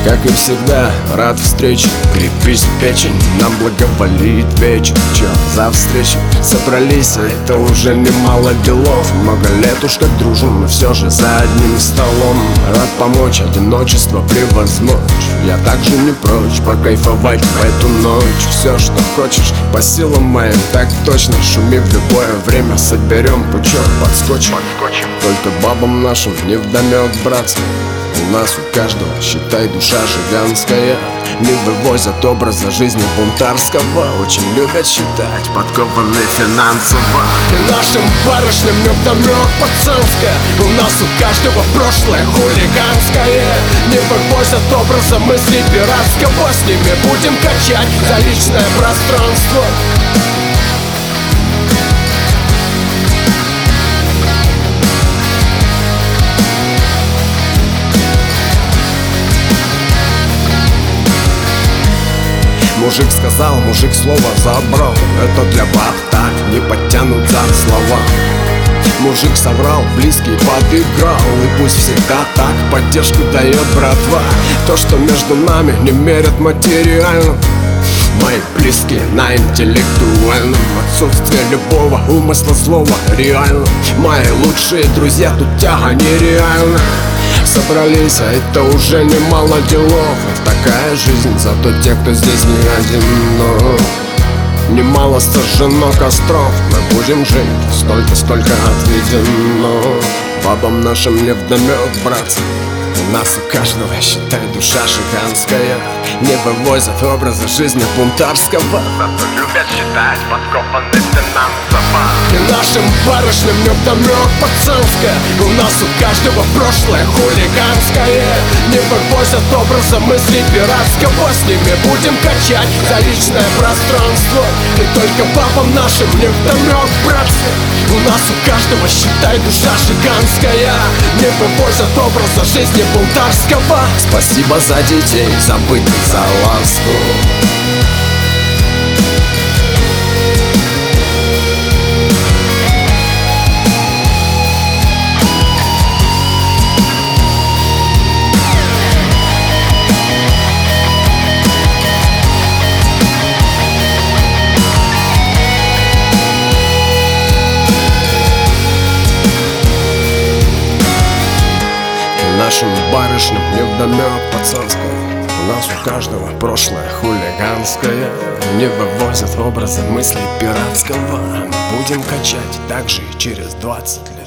Как и всегда, рад встрече. Крепись, печень, нам благоволит вечер. Чё за встречу собрались, а это уже немало делов. Много лет уж как дружим, но все же за одним столом. Рад помочь, одиночество превозмочь. Я также не прочь покайфовать в эту ночь. Все, что хочешь, по силам моим, так точно. Шуми в любое время, соберем пучок, подскочим. Только бабам нашим не вдомек, братцы. У нас у каждого, считай, душа жиганская. Не вывозят образа жизни бунтарского. Очень любят считать, подкованы финансово. И нашим барышням невдомек пацанское. У нас у каждого прошлое хулиганское. Не вывозят образа мысли пиратского. С ними будем качать за личное пространство. Мужик сказал, мужик слово забрал. Это для баб так не подтянут за слова. Мужик соврал, близкий подыграл. И пусть всегда так поддержку дает братва. То, что между нами не мерят материально. Мои близкие на интеллектуальном. Отсутствие любого умысла слова реально. Мои лучшие друзья, тут тяга нереальна. Собрались, а это уже немало делов. Такая жизнь, зато те, кто здесь не один, но немало сожжено костров. Мы будем жить столько, сколько отведено. Бабам нашим не вдомек, братцы. У нас у каждого, считай, душа жиганская. Не вывозят образа жизни бунтарского. Зато любят считать, подкопаны финансово. И нашим барышням невдомек пацанское. У нас у каждого прошлое хулиганское. Не вывозят образа мысли пиратского. С ними будем качать за личное пространство. И только бабам нашим невдомек, братцы. У нас у каждого, считай, душа жиганская. Не вывозят образа жизни бунтарского. Спасибо за детей, забытых за ласку. Нашим барышням невдомек пацанское. У нас у каждого прошлое хулиганское. Не вывозят образы мыслей пиратского. Будем качать так же и через 20 лет.